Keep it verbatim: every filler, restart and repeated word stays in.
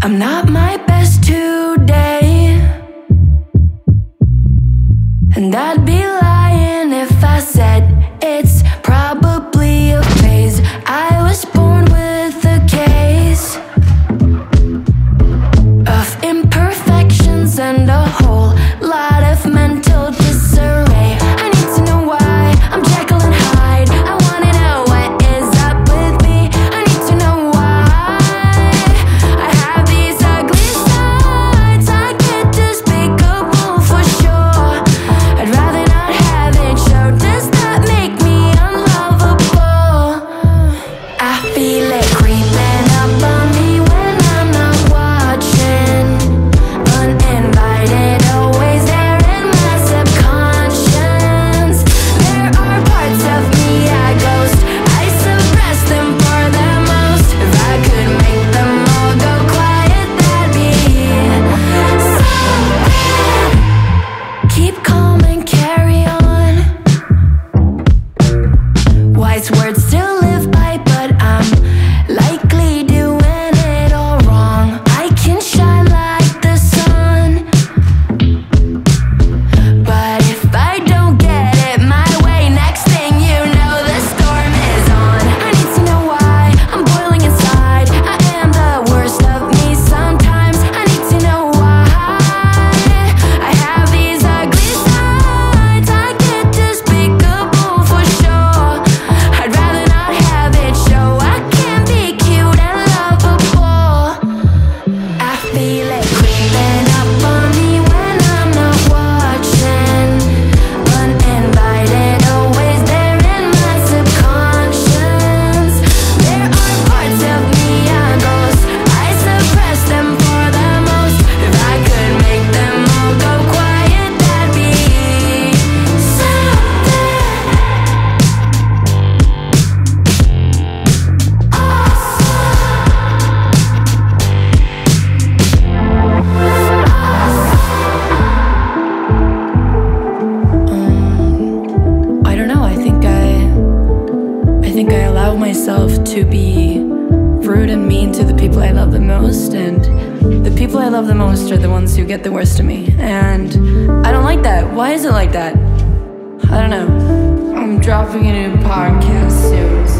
I'm not my best today, and I'd be lying if I said it's probably a phase. I was born with a case of imperfections and a whole lot of mental disarray. I need to know why I'm Jekyll and Hyde. I wanna know what is up with me. I need to know why I have these ugly sides. I get despicable for sure. I'd rather not have it show. Does that make me unlovable? I feel it creeping up on me when I'm not watching. Uninvited, always there in my subconscious. There are parts of me I ghost. I suppress them for the most. If I could make them all go quiet, that'd be something. Keep calm and carry on. Wise words still live by, but I'm likely doing it all wrong. I can shine like the sun, but if I don't get it my way, next thing you know, the storm is on. I need to know why I'm boiling inside. I am the worst of me sometimes. I need to know why I have these ugly sides. I get despicable for sure. I'd rather not have it show. I can be cute and lovable. I feel it creeping up on me when I'm not watching. Uninvited, always there in my subconscious. There are parts of me I ghost. I suppress them for the most. If I could make them all go quiet, that'd be something I don't know, I think I I think I allow myself to be rude and mean to the people I love the most, and the people I love the most are the ones who get the worst of me. And I don't like that. Why is it like that? I don't know. I'm dropping a new podcast soon.